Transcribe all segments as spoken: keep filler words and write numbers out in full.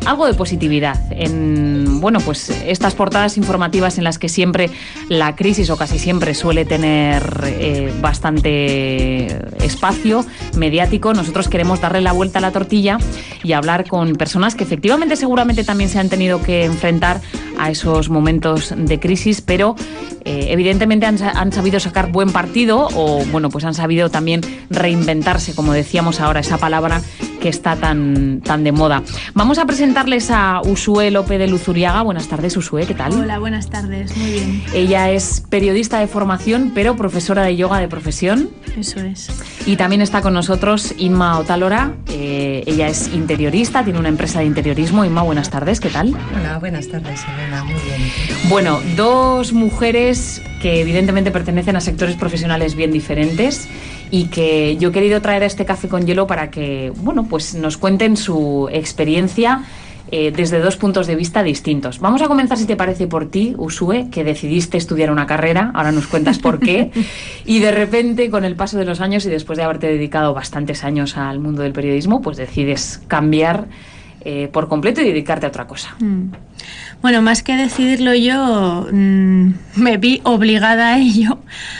algo de positividad en, bueno, pues estas portadas informativas en las que siempre la crisis o casi siempre suele tener eh, bastante espacio mediático. Nosotros queremos darle la vuelta a la tortilla y hablar con personas que efectivamente seguramente también se han tenido que enfrentar a esos momentos de crisis, pero eh, evidentemente han, han sabido sacar buen partido o, bueno, pues han sabido también reinventarse, como decíamos ahora, esa palabra que está tan, tan de moda. Vamos a presentarles a Uxue López de Luzuriaga. Buenas tardes, Uxue, ¿qué tal? Hola, buenas tardes, muy bien. Ella es periodista de formación, pero profesora de yoga de profesión. Eso es. Y también está con nosotros Inma Otalora. Eh, ella es interiorista, tiene una empresa de interiorismo. Inma, buenas tardes, ¿qué tal? Hola, buenas tardes, Elena, muy bien. Bueno, dos mujeres que evidentemente pertenecen a sectores profesionales bien diferentes y que yo he querido traer a este Café con Hielo para que, bueno, pues nos cuenten su experiencia eh, desde dos puntos de vista distintos. Vamos a comenzar, si te parece, por ti, Uxue, que decidiste estudiar una carrera, ahora nos cuentas por qué, y de repente, con el paso de los años y después de haberte dedicado bastantes años al mundo del periodismo, pues decides cambiar eh, por completo y dedicarte a otra cosa. Mm. Bueno, más que decidirlo yo, mmm, me vi obligada a ello,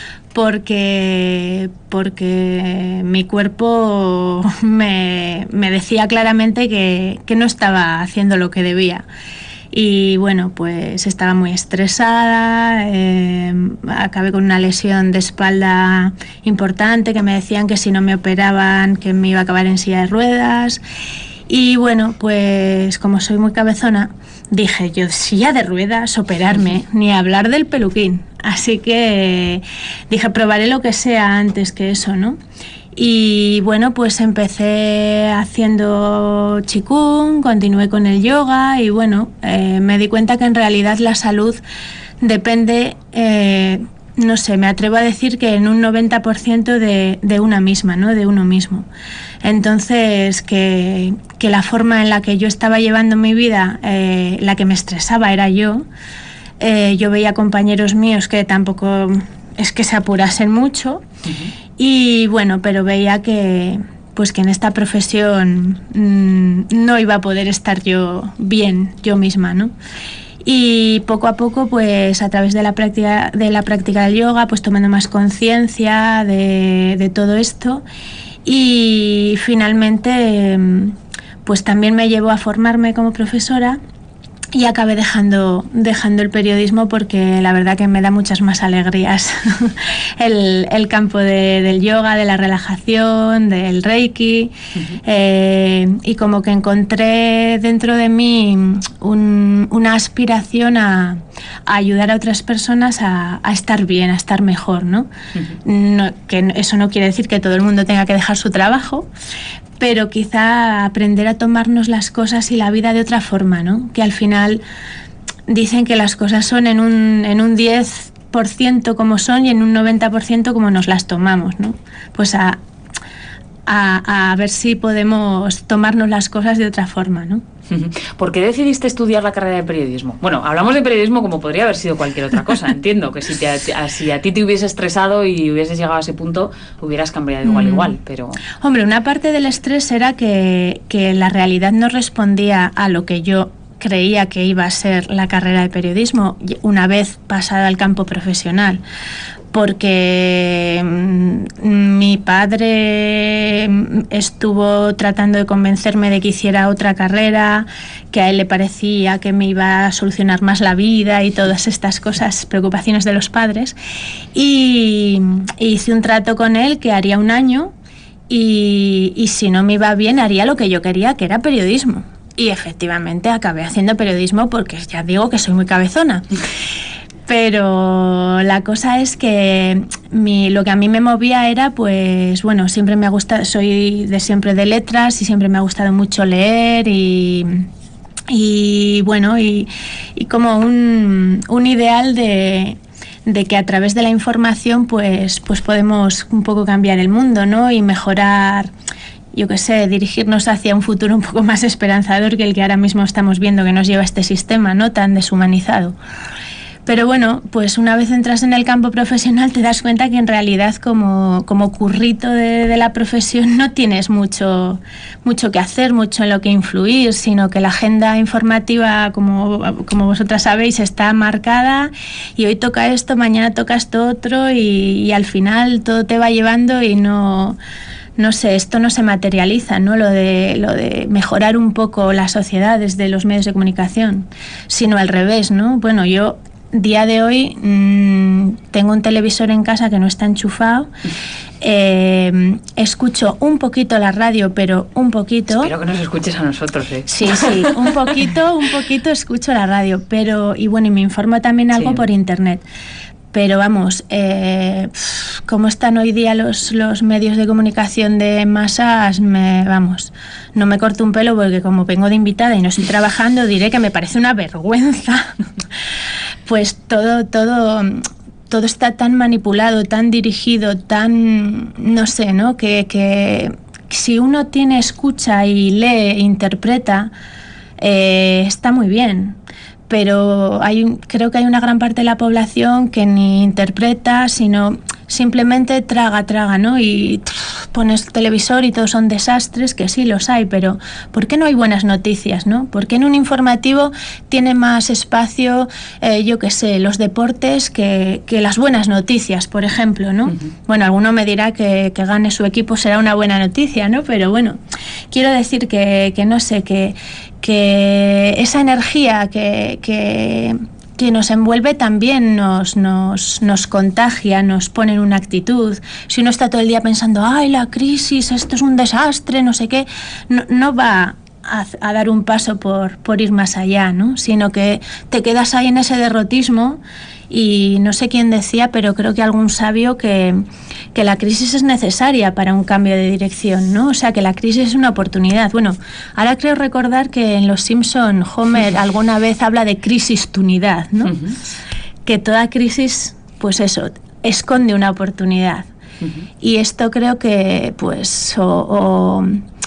porque, porque mi cuerpo me, me decía claramente que, que no estaba haciendo lo que debía. Y bueno, pues estaba muy estresada, eh, acabé con una lesión de espalda importante, que me decían que si no me operaban que me iba a acabar en silla de ruedas. Y bueno, pues como soy muy cabezona, dije yo, silla de ruedas, operarme, ni hablar del peluquín. Así que dije, probaré lo que sea antes que eso, ¿no? Y bueno, pues empecé haciendo qigong, continué con el yoga y bueno, eh, me di cuenta que en realidad la salud depende, eh, no sé, me atrevo a decir que en un noventa por ciento de, de una misma, ¿no? De uno mismo. Entonces, que, que la forma en la que yo estaba llevando mi vida, eh, la que me estresaba era yo. Eh, yo veía compañeros míos que tampoco es que se apurasen mucho. Uh-huh. Y bueno, pero veía que, pues que en esta profesión mmm, no iba a poder estar yo bien, yo misma, ¿no? Y poco a poco, pues a través de la práctica, de la práctica del yoga, pues tomando más conciencia de, de todo esto. Y finalmente, pues también me llevó a formarme como profesora y acabé dejando, dejando el periodismo porque la verdad que me da muchas más alegrías el, el campo de, del yoga, de la relajación, del reiki. Uh-huh. eh, y como que encontré dentro de mí un, una aspiración a, a ayudar a otras personas a, a estar bien, a estar mejor, ¿no? Uh-huh. No, que eso no quiere decir que todo el mundo tenga que dejar su trabajo, pero quizá aprender a tomarnos las cosas y la vida de otra forma, ¿no? Que al final dicen que las cosas son en un, en un diez por ciento como son y en un noventa por ciento como nos las tomamos, ¿no? Pues a, a, a ver si podemos tomarnos las cosas de otra forma, ¿no? ¿Por qué decidiste estudiar la carrera de periodismo? Bueno, hablamos de periodismo como podría haber sido cualquier otra cosa, entiendo, que si, te, a, si a ti te hubiese estresado y hubieses llegado a ese punto, hubieras cambiado igual, mm. igual, pero... Hombre, una parte del estrés era que, que la realidad no respondía a lo que yo creía que iba a ser la carrera de periodismo una vez pasada al campo profesional. Porque mi padre estuvo tratando de convencerme de que hiciera otra carrera, que a él le parecía que me iba a solucionar más la vida y todas estas cosas, preocupaciones de los padres. Y hice un trato con él que haría un año y, y si no me iba bien haría lo que yo quería, que era periodismo. Y efectivamente acabé haciendo periodismo porque ya digo que soy muy cabezona. Pero la cosa es que mi, lo que a mí me movía era, pues, bueno, siempre me ha gustado, soy de siempre de letras y siempre me ha gustado mucho leer y, y bueno, y, y como un, un ideal de, de que a través de la información, pues, pues podemos un poco cambiar el mundo, ¿no? Y mejorar, yo qué sé, dirigirnos hacia un futuro un poco más esperanzador que el que ahora mismo estamos viendo que nos lleva este sistema, ¿no? Tan deshumanizado. Pero bueno, pues una vez entras en el campo profesional te das cuenta que en realidad como, como currito de, de la profesión no tienes mucho, mucho que hacer, mucho en lo que influir, sino que la agenda informativa, como, como vosotras sabéis, está marcada y hoy toca esto, mañana toca esto otro y, y al final todo te va llevando y no... No sé, esto no se materializa, ¿no? Lo de, lo de mejorar un poco la sociedad desde los medios de comunicación, sino al revés, ¿no? Bueno, yo día de hoy mmm, tengo un televisor en casa que no está enchufado, eh, escucho un poquito la radio, pero un poquito. Espero que nos escuches a nosotros, ¿eh? Sí, sí, un poquito, un poquito escucho la radio, pero, y bueno, y me informo también algo sí. por internet. Pero vamos, eh, cómo están hoy día los, los medios de comunicación de masas, me, vamos, no me corto un pelo porque como vengo de invitada y no estoy trabajando, diré que me parece una vergüenza. Pues todo, todo, todo está tan manipulado, tan dirigido, tan, no sé, ¿no? Que, que si uno tiene escucha y lee e interpreta, eh, está muy bien. Pero hay, creo que hay una gran parte de la población que ni interpreta, sino simplemente traga, traga, ¿no? Y pff, pones televisor y todos son desastres, que sí los hay, pero ¿por qué no hay buenas noticias, no? ¿Por qué en un informativo tiene más espacio, eh, yo qué sé, los deportes que, que las buenas noticias, por ejemplo, ¿no? Uh-huh. Bueno, alguno me dirá que, que gane su equipo será una buena noticia, ¿no? Pero bueno, quiero decir que, que no sé, que... que esa energía que, que, que nos envuelve también nos, nos, nos contagia, nos pone en una actitud. Si uno está todo el día pensando, ay, la crisis, esto es un desastre, no sé qué, no, no va a, a dar un paso por, por ir más allá, ¿no? Sino que te quedas ahí en ese derrotismo. Y no sé quién decía, pero creo que algún sabio que, que la crisis es necesaria para un cambio de dirección, ¿no? O sea, que la crisis es una oportunidad. Bueno, ahora creo recordar que en Los Simpson Homer alguna vez habla de crisis-tunidad, ¿no? Uh-huh. Que toda crisis, pues eso, esconde una oportunidad. Uh-huh. Y esto creo que, pues, o, o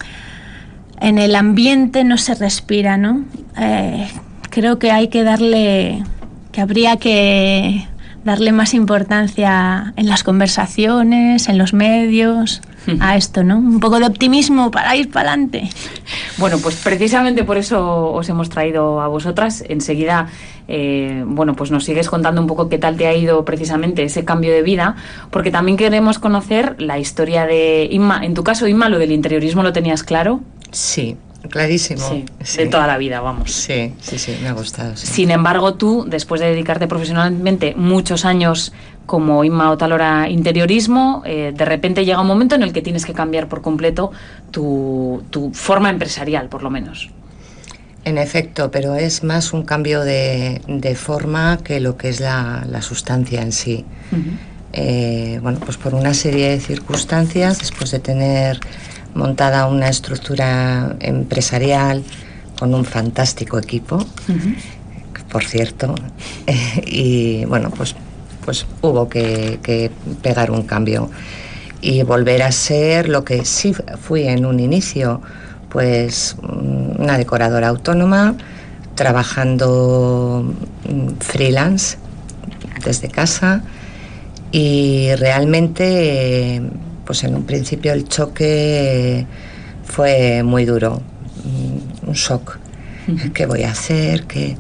en el ambiente no se respira, ¿no? Eh, creo que hay que darle... que habría que darle más importancia en las conversaciones, en los medios, a esto, ¿no? Un poco de optimismo para ir para adelante. Bueno, pues precisamente por eso os hemos traído a vosotras. Enseguida, eh, bueno, pues nos sigues contando un poco qué tal te ha ido precisamente ese cambio de vida, porque también queremos conocer la historia de Inma. En tu caso, Inma, lo del interiorismo lo tenías claro. Sí. Clarísimo. Sí, sí. De toda la vida, vamos. Sí, sí, sí, me ha gustado. Sí. Sin embargo, tú, después de dedicarte profesionalmente muchos años como Inma Otalora interiorismo, eh, de repente llega un momento en el que tienes que cambiar por completo tu, tu forma empresarial, por lo menos. En efecto, pero es más un cambio de, de forma que lo que es la, la sustancia en sí. Uh-huh. Eh, bueno, pues por una serie de circunstancias, después de tener montada una estructura empresarial con un fantástico equipo, uh-huh. por cierto, eh, y bueno, pues, pues hubo que, que pegar un cambio y volver a ser lo que sí fui en un inicio, pues una decoradora autónoma, trabajando freelance desde casa y realmente... Eh, pues en un principio el choque fue muy duro, un shock. Uh-huh. ¿Qué voy a hacer? ¿Qué?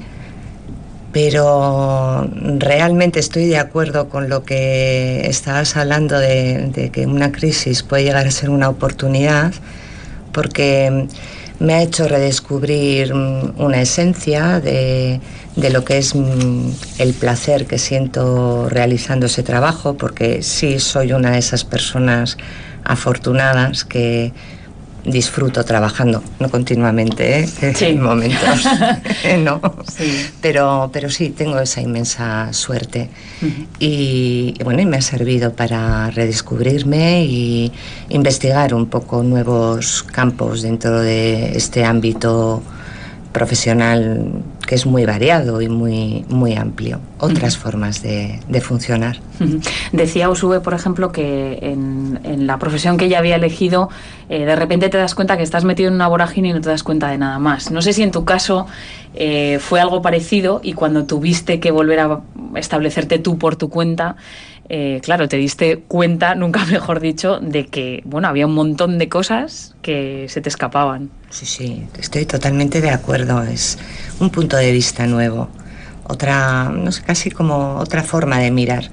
Pero realmente estoy de acuerdo con lo que estabas hablando de, de que una crisis puede llegar a ser una oportunidad, porque me ha hecho redescubrir una esencia de, de lo que es el placer que siento realizando ese trabajo, porque sí soy una de esas personas afortunadas que disfruto trabajando, no continuamente, ¿eh? Sí. En momentos, no, sí. Pero, pero sí, tengo esa inmensa suerte. Uh-huh. y, y bueno, y me ha servido para redescubrirme y investigar un poco nuevos campos dentro de este ámbito profesional que es muy variado y muy, muy amplio. Otras uh-huh. formas de, de funcionar. Uh-huh. Decía Uxue, por ejemplo, que en, en la profesión que ella había elegido, eh, de repente te das cuenta que estás metido en una vorágine y no te das cuenta de nada más. No sé si en tu caso eh, fue algo parecido, y cuando tuviste que volver a establecerte tú por tu cuenta, Eh, claro, te diste cuenta, nunca mejor dicho, de que, bueno, había un montón de cosas que se te escapaban. Sí, sí, estoy totalmente de acuerdo. Es un punto de vista nuevo, otra, no sé, casi como otra forma de mirar,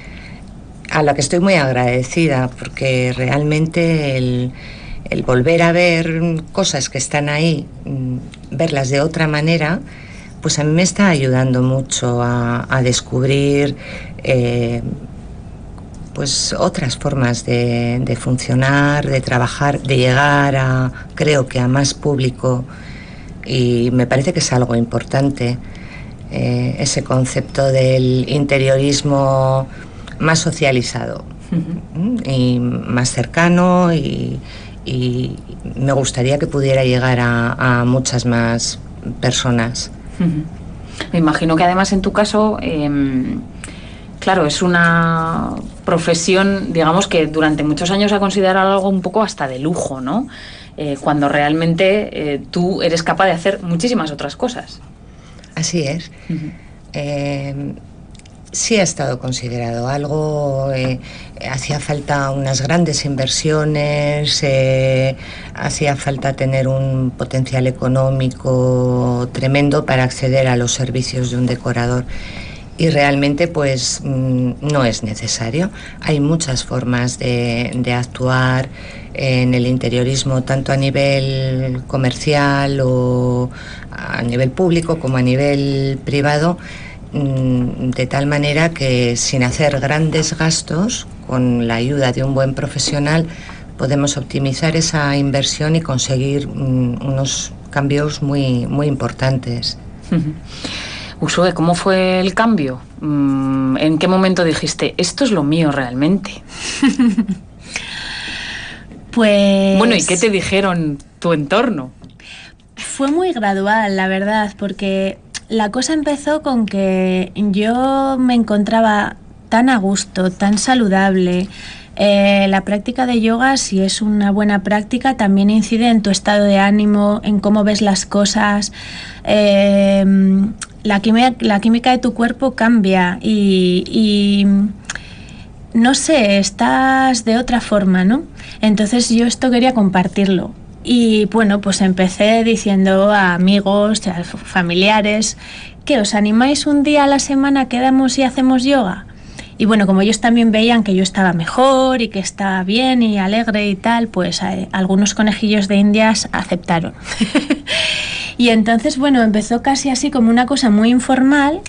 a la que estoy muy agradecida, porque realmente el, el volver a ver cosas que están ahí, verlas de otra manera, pues a mí me está ayudando mucho a, a descubrir eh, pues otras formas de, de funcionar, de trabajar, de llegar a, creo que a más público, y me parece que es algo importante, eh, ese concepto del interiorismo más socializado uh-huh. y más cercano, y, y me gustaría que pudiera llegar a, a muchas más personas. Uh-huh. Me imagino que además en tu caso, eh, claro, es una profesión, digamos, que durante muchos años se ha considerado algo un poco hasta de lujo, ¿no? Eh, cuando realmente eh, tú eres capaz de hacer muchísimas otras cosas. Así es. Uh-huh. Eh, sí ha estado considerado algo, eh, hacía falta unas grandes inversiones, eh, hacía falta tener un potencial económico tremendo para acceder a los servicios de un decorador. Y realmente pues no es necesario. Hay muchas formas de, de actuar en el interiorismo, tanto a nivel comercial o a nivel público como a nivel privado, de tal manera que sin hacer grandes gastos, con la ayuda de un buen profesional, podemos optimizar esa inversión y conseguir unos cambios muy, muy importantes. Uh-huh. Uxue, ¿cómo fue el cambio? ¿En qué momento dijiste, esto es lo mío realmente? Pues... Bueno, ¿y qué te dijeron tu entorno? Fue muy gradual, la verdad, porque la cosa empezó con que yo me encontraba tan a gusto, tan saludable. Eh, la práctica de yoga, si es una buena práctica, también incide en tu estado de ánimo, en cómo ves las cosas. Eh, la, química, la química de tu cuerpo cambia y, y no sé, estás de otra forma, ¿no? Entonces yo esto quería compartirlo. Y bueno, pues empecé diciendo a amigos, a familiares, ¿qué os animáis un día a la semana, quedamos y hacemos yoga? Y bueno, como ellos también veían que yo estaba mejor y que estaba bien y alegre y tal, pues eh, algunos conejillos de indias aceptaron. Y entonces, bueno, empezó casi así como una cosa muy informal,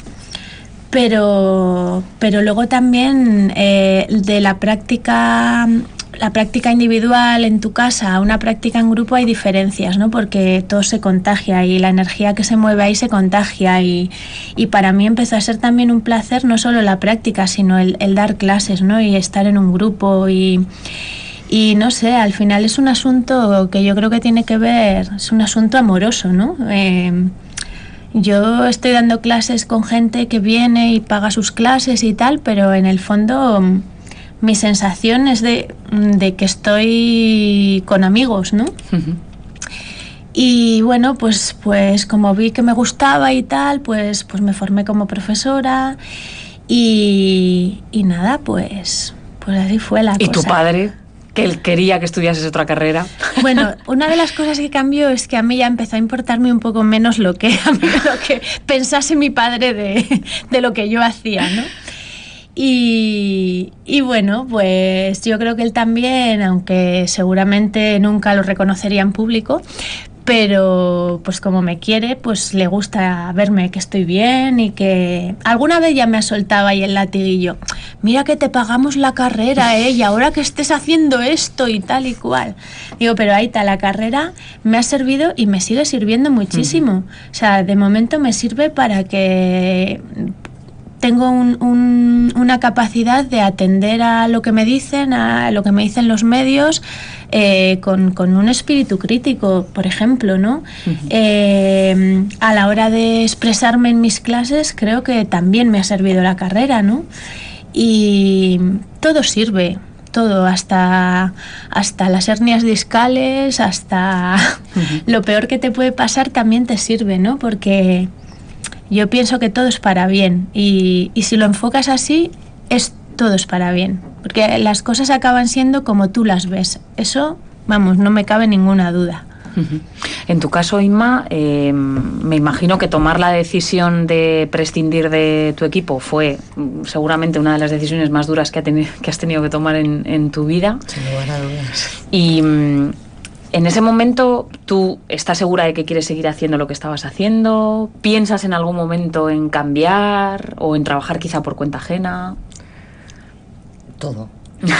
pero, pero luego también eh, de la práctica... la práctica individual en tu casa a una práctica en grupo hay diferencias, ¿no? Porque todo se contagia y la energía que se mueve ahí se contagia, y, y para mí empezó a ser también un placer no solo la práctica, sino el, el dar clases, ¿no? Y estar en un grupo y, y no sé, al final es un asunto que yo creo que tiene que ver, es un asunto amoroso, ¿no? Eh, yo estoy dando clases con gente que viene y paga sus clases y tal, pero en el fondo... mi sensación es de, de que estoy con amigos, ¿no? Uh-huh. Y bueno, pues, pues como vi que me gustaba y tal, pues, pues me formé como profesora y, y nada, pues, pues así fue la ¿Y cosa. ¿Y tu padre? Que él quería que estudiases otra carrera. Bueno, una de las cosas que cambió es que a mí ya empezó a importarme un poco menos lo que, a mí, lo que pensase mi padre de, de lo que yo hacía, ¿no? Y, y bueno, pues yo creo que él también, aunque seguramente nunca lo reconocería en público, pero pues como me quiere, pues le gusta verme que estoy bien y que alguna vez ya me ha soltado ahí el latiguillo. Mira que te pagamos la carrera, ¿eh? Y ahora que estés haciendo esto y tal y cual. Digo, pero ahí está, la carrera me ha servido y me sigue sirviendo muchísimo. Uh-huh. O sea, de momento me sirve para que... tengo un, un, una capacidad de atender a lo que me dicen, a lo que me dicen los medios, eh, con, con un espíritu crítico, por ejemplo, ¿no? Uh-huh. Eh, a la hora de expresarme en mis clases, creo que también me ha servido la carrera, ¿no? Y todo sirve, todo, hasta, hasta las hernias discales, hasta uh-huh. lo peor que te puede pasar también te sirve, ¿no? Porque yo pienso que todo es para bien, y, y si lo enfocas así, es todo es para bien, porque las cosas acaban siendo como tú las ves. Eso, vamos, no me cabe ninguna duda. Uh-huh. En tu caso, Inma, eh, me imagino que tomar la decisión de prescindir de tu equipo fue seguramente una de las decisiones más duras que, ha teni- que has tenido que tomar en, en tu vida. Sin lugar a dudas. Y mm, en ese momento, ¿tú estás segura de que quieres seguir haciendo lo que estabas haciendo? ¿Piensas en algún momento en cambiar o en trabajar quizá por cuenta ajena? Todo.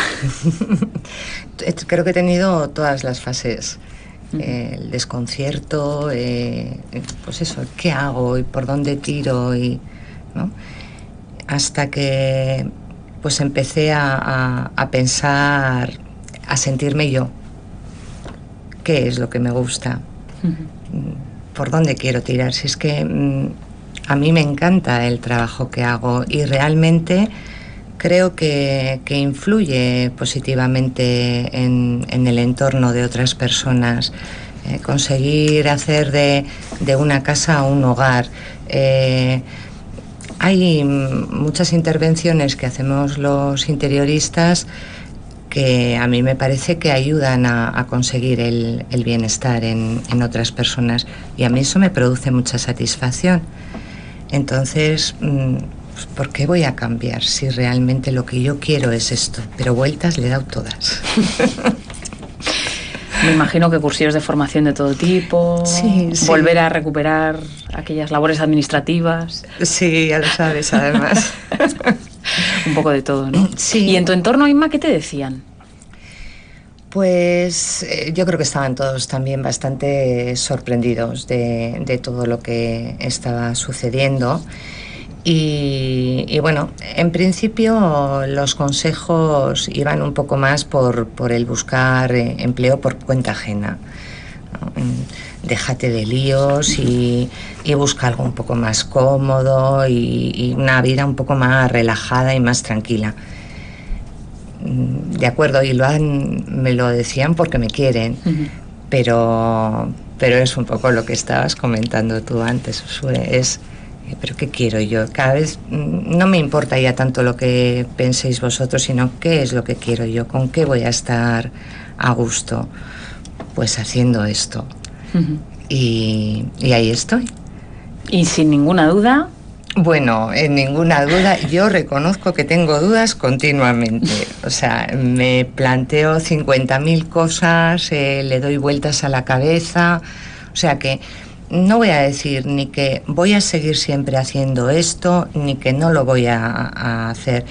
Creo que he tenido todas las fases. Uh-huh. Eh, el desconcierto, eh, pues eso, ¿qué hago y por dónde tiro? Y, ¿no? Hasta que pues empecé a, a, a pensar, a sentirme yo. ¿Qué es lo que me gusta? Uh-huh. ¿Por dónde quiero tirar? Si es que mm, a mí me encanta el trabajo que hago y realmente creo que, que influye positivamente en, en el entorno de otras personas. Eh, conseguir hacer de, de una casa un hogar. Eh, hay muchas intervenciones que hacemos los interioristas que a mí me parece que ayudan a, a conseguir el, el bienestar en, en otras personas, y a mí eso me produce mucha satisfacción. Entonces, ¿por qué voy a cambiar si realmente lo que yo quiero es esto? Pero vueltas le he dado todas. Me imagino que cursillos de formación de todo tipo, sí, sí. Volver a recuperar aquellas labores administrativas. Sí, ya lo sabes, además. Un poco de todo, ¿no? Sí. ¿Y en tu entorno, Inma, qué te decían? Pues eh, yo creo que estaban todos también bastante sorprendidos de, de todo lo que estaba sucediendo. Y, y bueno, en principio los consejos iban un poco más por, por el buscar eh, empleo por cuenta ajena. Déjate de líos y, y busca algo un poco más cómodo y, y una vida un poco más relajada y más tranquila. De acuerdo, y lo han, me lo decían porque me quieren, uh-huh. pero, pero es un poco lo que estabas comentando tú antes, Josué, es... ¿Pero qué quiero yo? Cada vez no me importa ya tanto lo que penséis vosotros, sino qué es lo que quiero yo, con qué voy a estar a gusto. Pues haciendo esto. Uh-huh. Y, y ahí estoy. Y sin ninguna duda... Bueno, en ninguna duda, yo reconozco que tengo dudas continuamente. O sea, me planteo cincuenta mil cosas, eh, le doy vueltas a la cabeza. O sea que... No voy a decir ni que voy a seguir siempre haciendo esto, ni que no lo voy a, a hacer.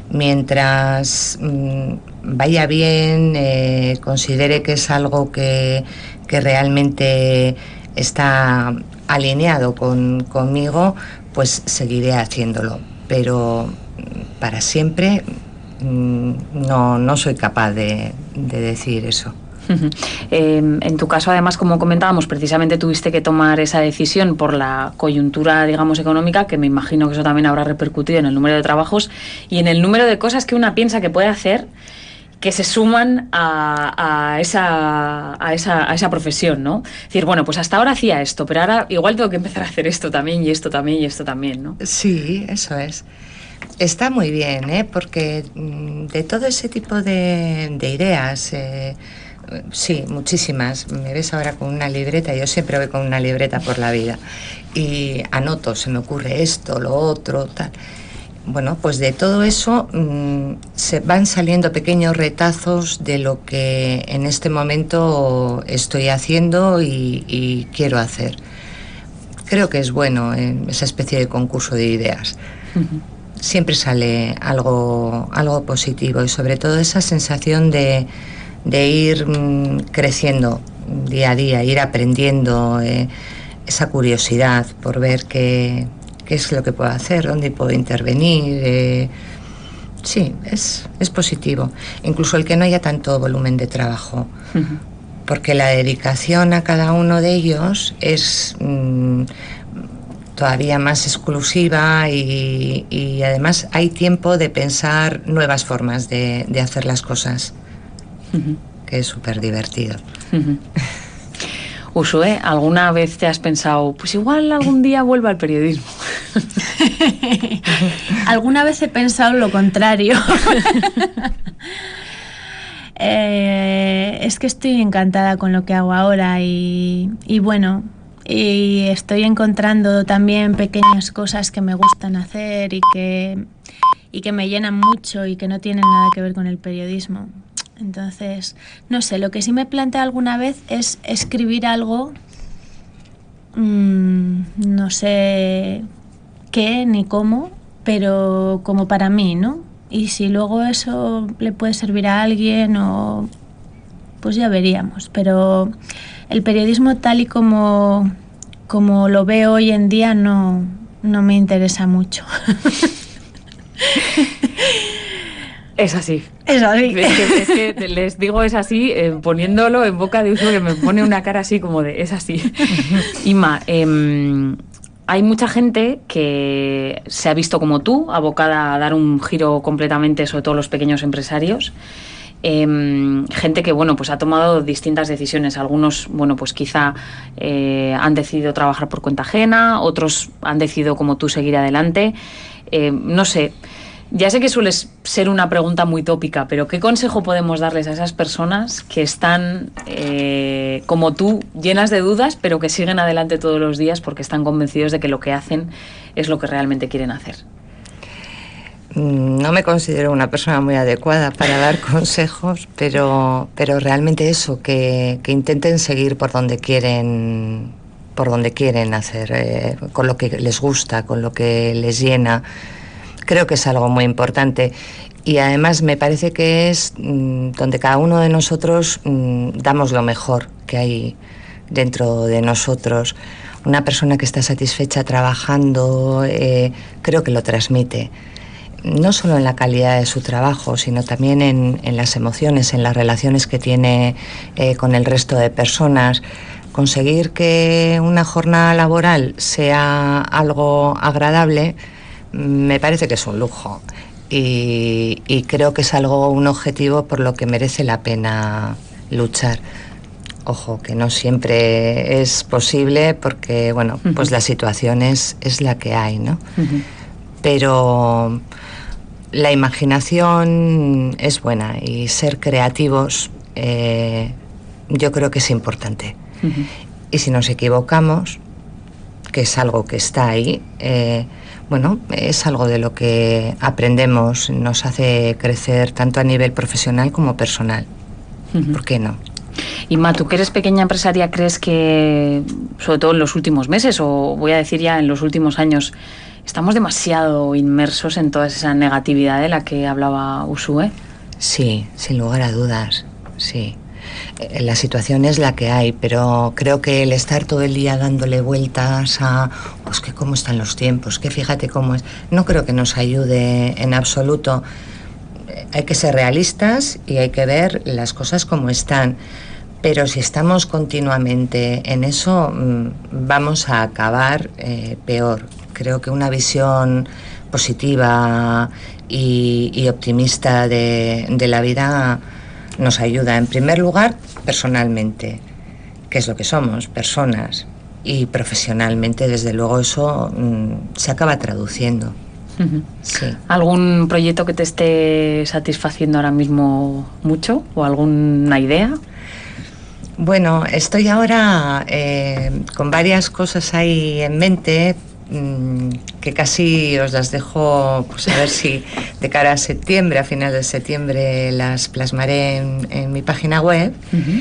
Mientras mmm, vaya bien, eh, considere que es algo que, que realmente está alineado con, conmigo, pues seguiré haciéndolo. Pero para siempre mmm, no, no soy capaz de, de decir eso. Uh-huh. Eh, en tu caso, además, como comentábamos, precisamente tuviste que tomar esa decisión por la coyuntura, digamos, económica, que me imagino que eso también habrá repercutido en el número de trabajos y en el número de cosas que una piensa que puede hacer que se suman a, a, esa, a, esa, a esa profesión, ¿no? Es decir, bueno, pues hasta ahora hacía esto, pero ahora igual tengo que empezar a hacer esto también y esto también y esto también, ¿no? Sí, eso es. Está muy bien, ¿eh? Porque de todo ese tipo de, de ideas... Eh, Sí, muchísimas. Me ves ahora con una libreta, yo siempre voy con una libreta por la vida y anoto, se me ocurre esto, lo otro, tal. Bueno, pues de todo eso mmm, se van saliendo pequeños retazos de lo que en este momento estoy haciendo y, y quiero hacer. Creo que es bueno eh, esa especie de concurso de ideas. Uh-huh. Siempre sale algo, algo positivo y sobre todo esa sensación de de ir mmm, creciendo día a día, ir aprendiendo, eh, esa curiosidad por ver qué, qué es lo que puedo hacer, dónde puedo intervenir, eh, Sí, es, es positivo. Incluso el que no haya tanto volumen de trabajo. Uh-huh. Porque la dedicación a cada uno de ellos es mmm, todavía más exclusiva y, y además hay tiempo de pensar nuevas formas de, de hacer las cosas, uh-huh. que es súper divertido. Uh-huh. Uxue, ¿alguna vez te has pensado, pues igual algún día vuelva al periodismo? Alguna vez he pensado lo contrario. eh, es que estoy encantada con lo que hago ahora y, y bueno, y estoy encontrando también pequeñas cosas que me gustan hacer y que, y que me llenan mucho y que no tienen nada que ver con el periodismo. Entonces, no sé, lo que sí me planteé alguna vez es escribir algo, mmm, no sé qué ni cómo, pero como para mí, ¿no? Y si luego eso le puede servir a alguien o... pues ya veríamos. Pero el periodismo tal y como, como lo veo hoy en día no, no me interesa mucho. Es así. Es así. Es que, es que les digo es así, eh, poniéndolo en boca de Uxue, que me pone una cara así como de es así. Inma, eh, hay mucha gente que se ha visto como tú, abocada a dar un giro completamente, sobre todo los pequeños empresarios. Eh, gente que, bueno, pues ha tomado distintas decisiones. Algunos, bueno, pues quizá eh, han decidido trabajar por cuenta ajena, otros han decidido, como tú, seguir adelante. Eh, no sé. Ya sé que suele ser una pregunta muy tópica, pero ¿qué consejo podemos darles a esas personas que están, eh, como tú, llenas de dudas, pero que siguen adelante todos los días porque están convencidos de que lo que hacen es lo que realmente quieren hacer? No me considero una persona muy adecuada para dar consejos, pero, pero realmente eso, que, que intenten seguir por donde quieren, por donde quieren hacer, eh, con lo que les gusta, con lo que les llena. Creo que es algo muy importante y además me parece que es mmm, donde cada uno de nosotros mmm, damos lo mejor que hay dentro de nosotros. Una persona que está satisfecha trabajando, eh, creo que lo transmite, no solo en la calidad de su trabajo, sino también en, en las emociones, en las relaciones que tiene eh, con el resto de personas. Conseguir que una jornada laboral sea algo agradable me parece que es un lujo y, y creo que es algo, un objetivo por lo que merece la pena luchar. Ojo, que no siempre es posible porque, bueno, uh-huh. pues la situación es, es la que hay, ¿no? Uh-huh. Pero la imaginación es buena y ser creativos eh, yo creo que es importante. Uh-huh. Y si nos equivocamos, que es algo que está ahí, eh, bueno, es algo de lo que aprendemos, nos hace crecer tanto a nivel profesional como personal. Uh-huh. ¿Por qué no? Inma, tú que eres pequeña empresaria, ¿crees que, sobre todo en los últimos meses, o voy a decir ya en los últimos años, estamos demasiado inmersos en toda esa negatividad de la que hablaba Uxue? Sí, sin lugar a dudas, sí. La situación es la que hay, pero creo que el estar todo el día dándole vueltas a pues que cómo están los tiempos, que fíjate cómo es, no creo que nos ayude en absoluto. Hay que ser realistas y hay que ver las cosas como están, pero si estamos continuamente en eso vamos a acabar eh, peor. Creo que una visión positiva y, y optimista de, de la vida nos ayuda, en primer lugar, personalmente, que es lo que somos, personas, y profesionalmente, desde luego, eso mmm, se acaba traduciendo. Uh-huh. Sí. ¿Algún proyecto que te esté satisfaciendo ahora mismo mucho o alguna idea? Bueno, estoy ahora eh, con varias cosas ahí en mente, que casi os las dejo, pues a ver si de cara a septiembre, a final de septiembre, las plasmaré en, en mi página web. Uh-huh.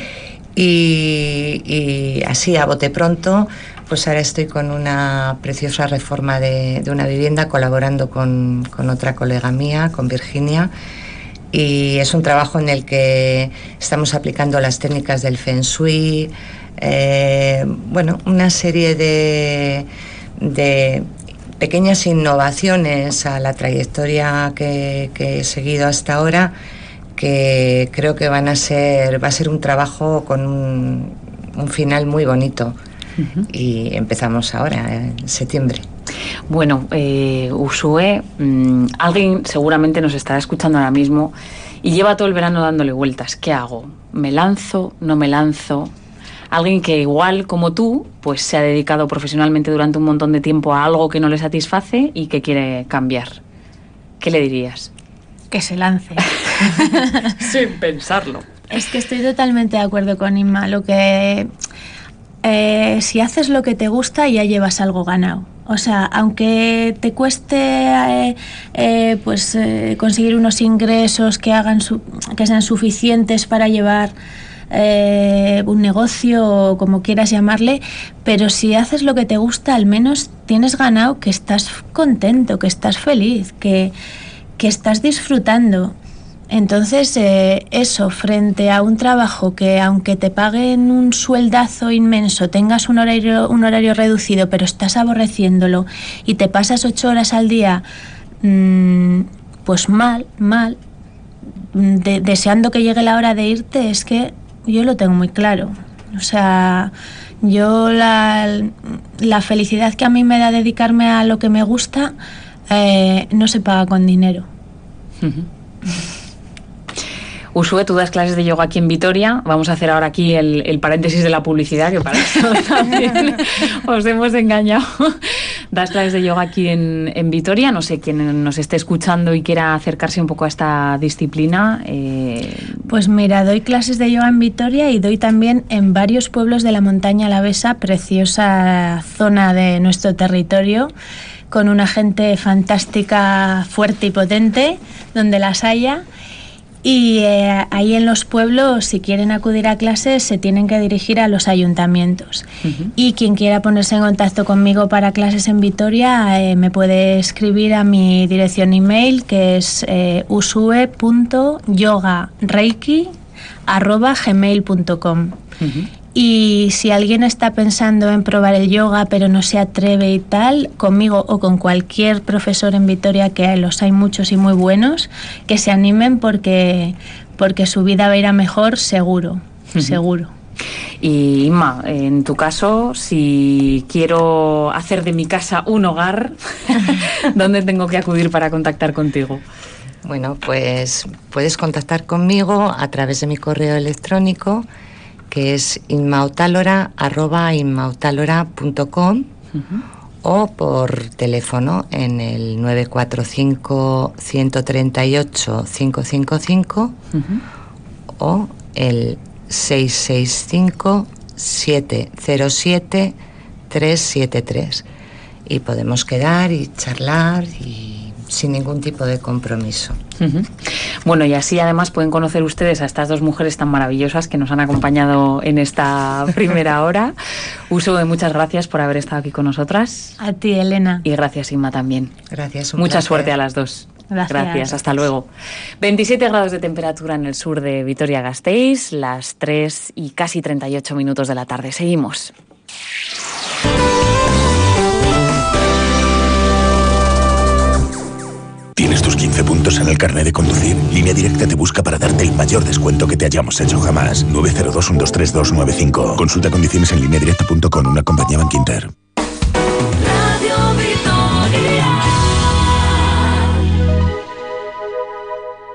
y, y así a bote pronto, pues ahora estoy con una preciosa reforma de, de una vivienda, colaborando con, con otra colega mía, con Virginia, y es un trabajo en el que estamos aplicando las técnicas del Feng Shui, eh, bueno, una serie de, de pequeñas innovaciones a la trayectoria que, que he seguido hasta ahora, que creo que van a ser, va a ser un trabajo con un, un final muy bonito. Uh-huh. Y empezamos ahora, en septiembre. Bueno, eh, Uxue, mmm, alguien seguramente nos estará escuchando ahora mismo y lleva todo el verano dándole vueltas. ¿Qué hago? ¿Me lanzo? ¿No me lanzo? Alguien que igual como tú, pues se ha dedicado profesionalmente durante un montón de tiempo a algo que no le satisface y que quiere cambiar. ¿Qué le dirías? Que se lance. Sin pensarlo. Es que estoy totalmente de acuerdo con Inma. Lo que eh, si haces lo que te gusta, ya llevas algo ganado. O sea, aunque te cueste eh, eh, pues eh, conseguir unos ingresos que hagan su, que sean suficientes para llevar eh, un negocio o como quieras llamarle, pero si haces lo que te gusta, al menos tienes ganado que estás contento, que estás feliz, que, que estás disfrutando. Entonces, eh, eso, frente a un trabajo que aunque te paguen un sueldazo inmenso, tengas un horario, un horario reducido, pero estás aborreciéndolo y te pasas ocho horas al día, mmm, pues mal, mal, de, deseando que llegue la hora de irte, es que yo lo tengo muy claro. O sea, yo la, la felicidad que a mí me da dedicarme a lo que me gusta eh, no se paga con dinero. Uh-huh. Uxue, tú das clases de yoga aquí en Vitoria. Vamos a hacer ahora aquí el, el paréntesis de la publicidad, que para eso también os hemos engañado. Das clases de yoga aquí en, en Vitoria. No sé quién nos esté escuchando y quiera acercarse un poco a esta disciplina. Eh... Pues mira, doy clases de yoga en Vitoria y doy también en varios pueblos de la montaña alavesa, preciosa zona de nuestro territorio, con una gente fantástica, fuerte y potente, donde las haya. Y eh, ahí en los pueblos, si quieren acudir a clases, se tienen que dirigir a los ayuntamientos. Uh-huh. Y quien quiera ponerse en contacto conmigo para clases en Vitoria, eh, me puede escribir a mi dirección email, que es eh, uxue punto yoga reiki arroba gmail punto com. Uh-huh. Y si alguien está pensando en probar el yoga pero no se atreve y tal, conmigo o con cualquier profesor en Vitoria, que los hay muchos y muy buenos, que se animen porque, porque su vida va a ir a mejor seguro, uh-huh. seguro. Y Inma, en tu caso, si quiero hacer de mi casa un hogar, ¿dónde tengo que acudir para contactar contigo? Bueno, pues puedes contactar conmigo a través de mi correo electrónico, que es inmautalora arroba inmautalora punto com, uh-huh. o por teléfono en el nueve cuatro cinco, uno tres ocho, cinco cinco cinco, uh-huh. o el seis seis cinco, siete cero siete, tres siete tres. Y podemos quedar y charlar y sin ningún tipo de compromiso. Uh-huh. Bueno, y así además pueden conocer ustedes a estas dos mujeres tan maravillosas que nos han acompañado en esta primera hora. Uxue, muchas gracias por haber estado aquí con nosotras. A ti, Elena. Y gracias, Inma, también. Gracias. Un Mucha placer. suerte a las dos. Gracias. Gracias, hasta luego. veintisiete grados de temperatura en el sur de Vitoria-Gasteiz, las tres y casi treinta y ocho minutos de la tarde. Seguimos. ¿Tienes tus quince puntos en el carnet de conducir? Línea Directa te busca para darte el mayor descuento que te hayamos hecho jamás. nueve cero dos, uno dos tres dos nueve cinco. Consulta condiciones en línea directa punto com, una compañía Bankinter.